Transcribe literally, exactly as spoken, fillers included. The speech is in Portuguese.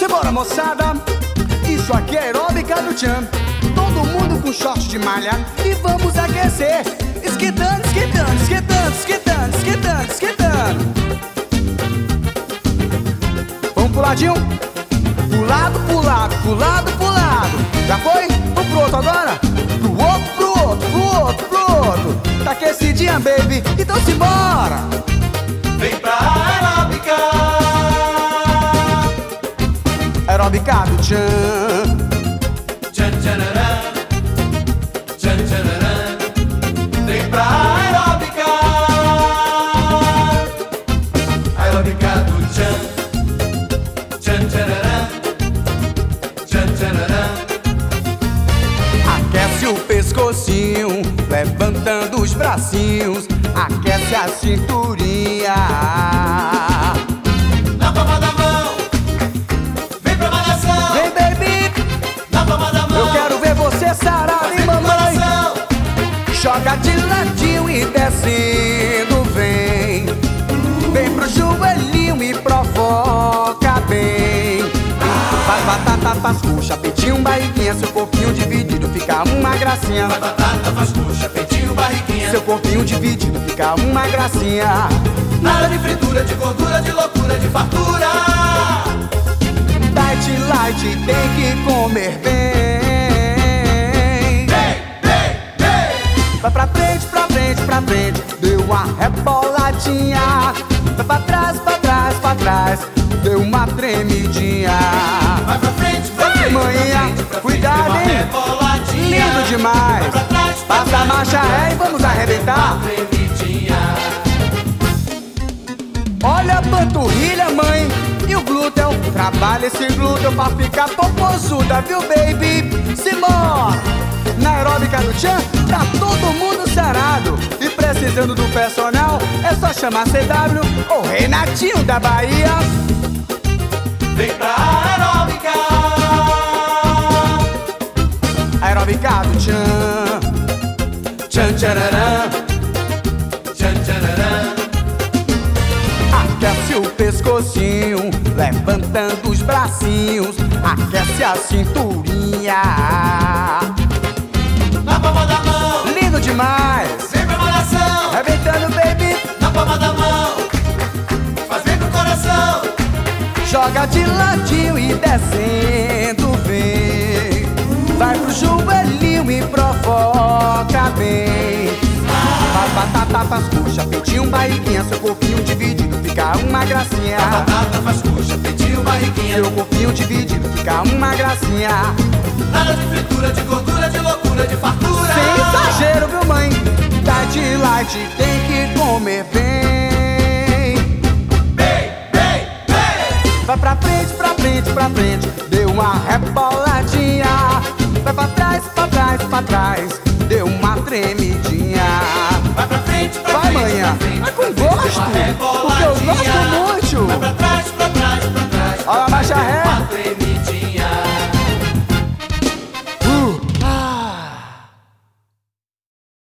Simbora, moçada, isso aqui é aeróbica do Tchan. Todo mundo com short de malha e vamos aquecer. Esquentando, esquentando, esquentando, esquentando, esquentando, esquentando. Vamos pro ladinho? Pro lado, pro lado, pro lado, pro lado. Já foi? Vamos pro outro agora? Pro outro, pro outro, pro outro, pro outro. Tá aquecidinha, baby, então simbora. Vem pra aeróbica. Aeróbica do Tchan. Tchan, tchanarã. Tchan, tchanarã. Vem pra aeróbica. Aeróbica do Tchan. Tchan, tchanarã. Tchan, tchanarã. Aquece o pescocinho, levantando os bracinhos. Aquece a cinturinha. Na palma da mão. Vem pra malhação. Vem, baby, Na palma da mão. eu quero ver você sarado, hein, mamãe. Coração. Joga de ladinho e descendo, vem. Vem pro joelhinho e provoca bem. Faz batata, faz coxa, peitinho, barriguinha. Seu corpinho dividido fica uma gracinha. Faz batata, faz coxa, peitinho, barriguinha. Seu corpinho dividido fica uma gracinha. Nada de fritura, de gordura, de loucura, de fartura. Diet light tem que comer bem. Vem, vem, vem. Vai pra frente, pra frente, pra frente. Deu uma reboladinha. Vai pra trás, pra trás, pra trás. Deu uma tremidinha. Vai pra frente, pra Vai, frente, manhã, pra frente, pra frente, cuidado, uma hein? reboladinha. Lindo demais. Vai pra trás, pra Passa a trás, marcha pra ré trás, e vamos pra arrebentar. trás, tremidinha. Olha a panturrilha, mãe, e o glúteo. Trabalha esse glúteo pra ficar popozuda, viu, baby? Simbora! Na aeróbica do Tchan, tá todo mundo sarado. E precisando do personal, é só chamar C W ou Renatinho da Bahia. Vem pra aeróbica. Aeróbica do Tchan. Tchan, tchararã. Tchan, tchanarã. Aquece o pescocinho, levantando os bracinhos. Aquece a cinturinha. Na palma da mão. Lindo demais. Vem pra malhação. Arrebentando, baby. Na palma da mão. Faz bem pro coração. Joga de ladinho e descendo, vem. Vai pro joelhinho e provoca bem. Faz batata, faz coxa, peitinho, barriguinha. Seu corpinho dividido fica uma gracinha. Faz batata, faz coxa, peitinho, barriguinha. Seu corpinho dividido fica uma gracinha. Nada de fritura, de gordura, de loucura, de fartura. Sem exagero, viu, mãe? Diet light tem que comer bem. Vem, vem, vem. Vai pra frente, pra frente, pra frente. Deu uma reboladinha. Vai pra trás, pra trás, pra trás. Deu uma tremidinha. Vai pra frente, pra Vai, frente, manhã. pra frente, Vai pra com frente, gosto. uma rebola.